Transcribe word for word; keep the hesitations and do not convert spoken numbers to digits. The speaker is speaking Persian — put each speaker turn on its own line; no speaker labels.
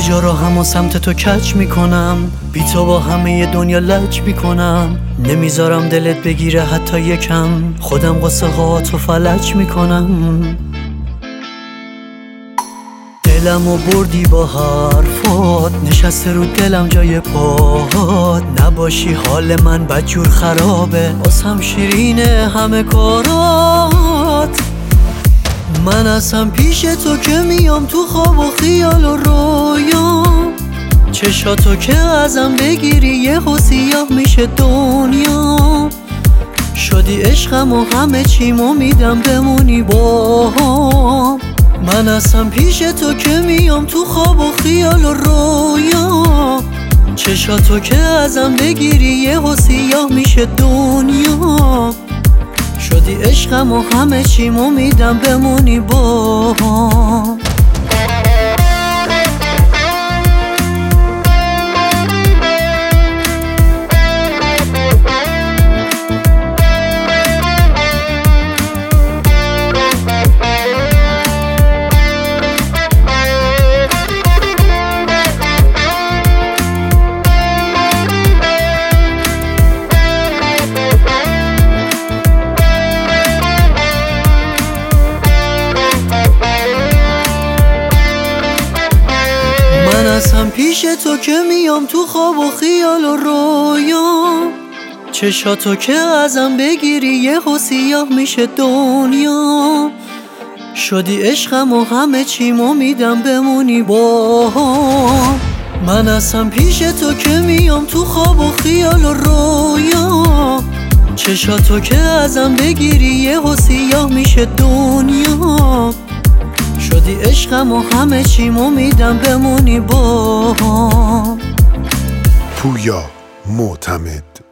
جا را همون سمت تو کچ میکنم، بی تو با همه دنیا لج میکنم. نمیذارم دلت بگیره حتی یکم، خودم قصه ها تو فلج میکنم. دلمو بردی با حرفات، نشسته رو دلم جای پاهات. نباشی حال من بدجور خرابه، واسم شیرینه همه کارات. من اصلا پیش تو که میام تو خواب و خیال و رویام. چشاتو که ازم بگیری یهو سیاه میشه دنیا. شدی عشقم و همه چیمو میدم بمونی باهام. من اصلا پیش تو که میام تو خواب و خیال و رویام. چشاتو که ازم بگیری یهو سیاه میشه دنیا. شدی عشقم و همه چیمو میدم بمونی باهام. من اصلا پیش تو که میام تو خواب و خیال و رویام. چشاتو که ازم بگیری یهو سیاه میشه دنیا. شدی عشقم و همه چیمو میدم بمونی باهام. من اصلا پیش تو که میام تو خواب و خیال و رویام. چشاتو که ازم بگیری یهو سیاه میشه دنیا. شدی عشقم و همه چیمو میدم بمونی باهام.
پویا معتمد.